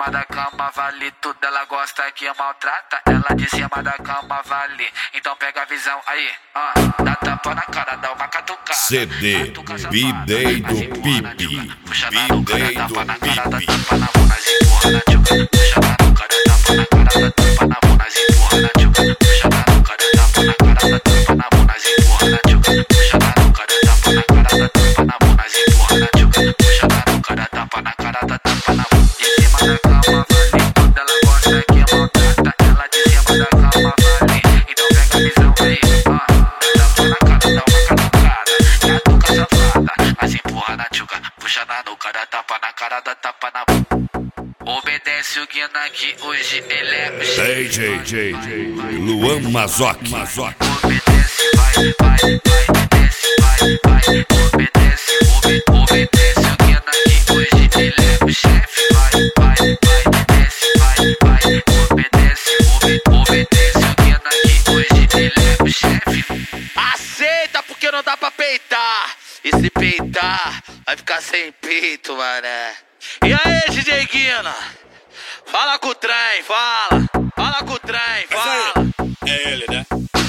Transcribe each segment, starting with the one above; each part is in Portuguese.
cima da cama vale tudo, ela gosta que maltrata. Ela de cima da cama vale, então pega a visão aí, dá tapa na cara, dá uma catucada. CD B-Day do Pipi, Puxa na nuca, dá tapa na cara, dá Pipi. tapa na mão, nas empurra na tchuca. Puxa na nuca, dá tapa na cara, dá tapa na mão, nas empurra na tchuca. Puxa na nuca, dá tapa na cara, dá tapa na mão, nas empurra na tchuca. Puxa na nuca, dá tapa na cara, dá tapa na mão, nas empurra na tchuca. Puxa na nuca, dá tapa na cara, dá tapa na mão. De cima da cama vale tudo, ela gosta que maltrata. Ela de cima da cama vale, então pega a visão aí, dá tapa na cara, dá uma catucada. Catuca safada, mas empurra na tchuca. Puxa na nuca, dá tapa na cara, dá tapa na mão. Obedece o Guina que hoje ele é o chefe. DJ Luan Mazoc. Obedece, vai, desce, vai. Obedece o Guina que hoje ele é o chefe. Vai, desce, vai. Obedece o Guina que hoje ele é o chefe. Aceita porque não dá pra peitar. E se peitar, vai ficar sem peito, mané. E aí, DJ Guina? Fala com o trem, fala. Fala com o trem, fala. É ele, né?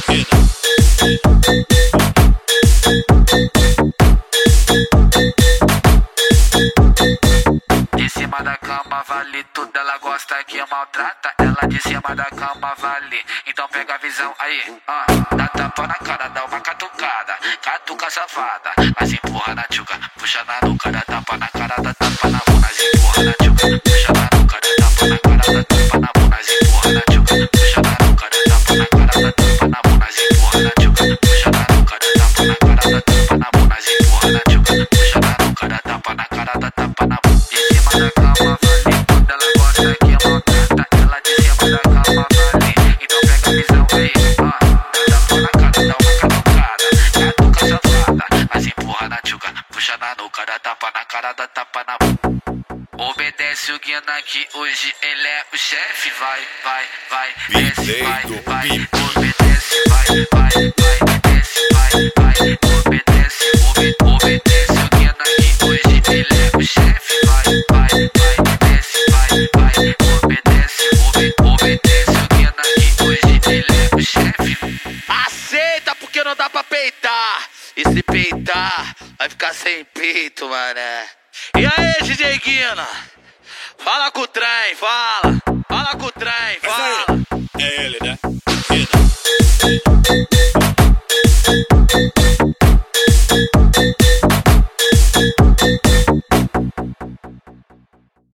De cima da cama vale tudo, ela gosta que maltrata. Ela de cima da cama vale, então pega a visão aí, dá tapa na cara, dá uma catucada. Catuca safada, mas empurra na tchuca. Puxa na nuca, dá tapa na cara, dá tapa na mão, mas empurra na tchuca. Puxa na nuca, dá tapa na cara, dá tapa na mão, mas empurra na tchuca. Puxa na nuca, dá tapa na cara, dá tapa na mão, mas empurra na tchuca. Puxa na nuca, dá tapa na cara, dá tapa na mão, mas empurra na tchuca. Puxa na nuca, dá tapa na cara, dá tapa na mão. De cima da cama vale tudo, ela gosta que maltrata. Ela de cima da cama vale, então pega a visão aí, dá tapa na cara, dá uma catucada. Catuca safada, mas empurra na tchuca. Puxa na nuca, dá tapa na cara, dá tapa na mão. Obedece o Guina que hoje ele é o chefe. Vai, desce, vai. Obedece, vai, desce, vai. Obedece o Guina que hoje ele é o chefe. Vai, desce, vai. Obedece o Guina que hoje ele é o chefe. Aceita porque não dá pra peitar. E se peitar, vai ficar sem peito, mané. E aí, DJ Guina? Fala com o trem, fala. Fala com o trem, fala. É ele, né?